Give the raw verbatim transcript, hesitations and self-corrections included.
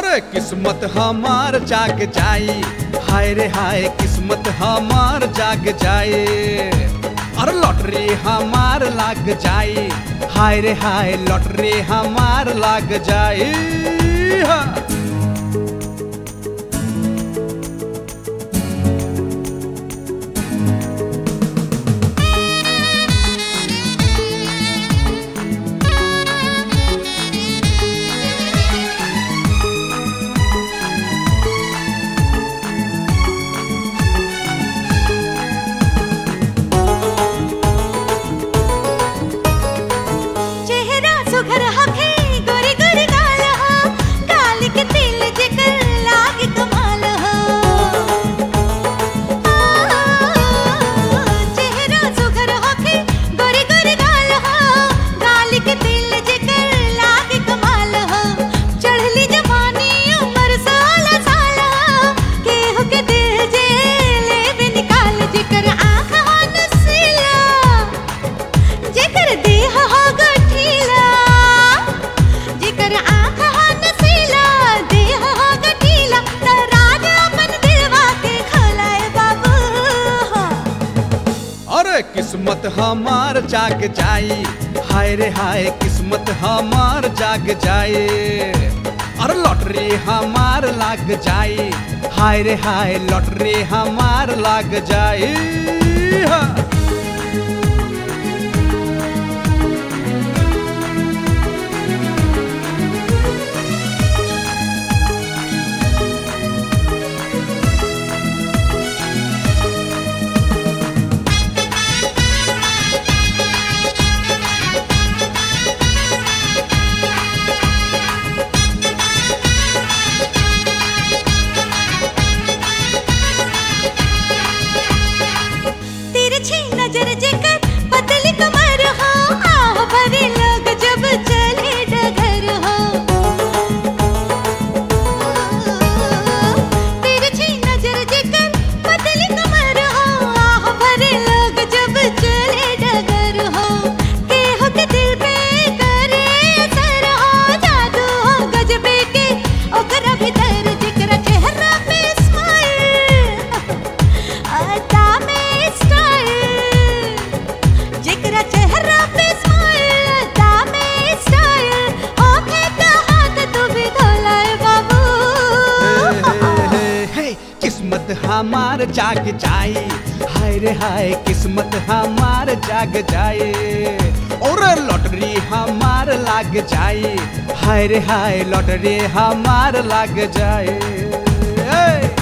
अरे किस्मत हमार जाग जाई, हाय रे हाय किस्मत हमार जाग जाए। अरे लॉटरी हमार लाग जाई, हाय रे हाय लॉटरी हमार लाग जाई। हाँ। सुघर हखे गोरी गोरी गाल हो, गाल के तिल जेकर लागे कमाल हो। चेहरा सुघर हखे गोरी गोरी गाल हो, गाल के तिल जेकर लागे कमाल हो। चढ़ली जवानी उम्र सोलह साल हो, केहू के दिल जे लेवे निकाल। जेकर आँख हो नसीला, जेकर देह हो गठीला, जेकर आँख हो नसीला, देह हो गठीला, त राज अपन दिलवा के खोलाए बाबू। अरे किस्मत हमार जाग जाई, हाय रे हाय किस्मत हमार जाग जाए। अरे लॉटरी हमार लाग जाई, हाय रे हाय लॉटरी हमार लाग जाई। हाँ। तिरछी नजर जेकर पतली कमर हो, आह भरे लोग जब चले डगर हो। तिरछी नजर जेकर पतली कमर हो, आह भरे लोग जब चले डगर हो। केहू के दिल पे करे असर हो, जादू हो गजबे के ओकरा भीतर। जेकरा चेहरा पे स्माइल, अदा में स्टाइल, जेकरा चेहरा पे स्माइल, अदा में स्टाइल, होखे त हाथ तू भी धोलाए बाबू। हे, हे, किस्मत हमार जाग जाई, हाय रे हाय किस्मत हमार जाग जाए। और लॉटरी हमार लाग जाई, हाय रे हाय लॉटरी हमार लाग जाए।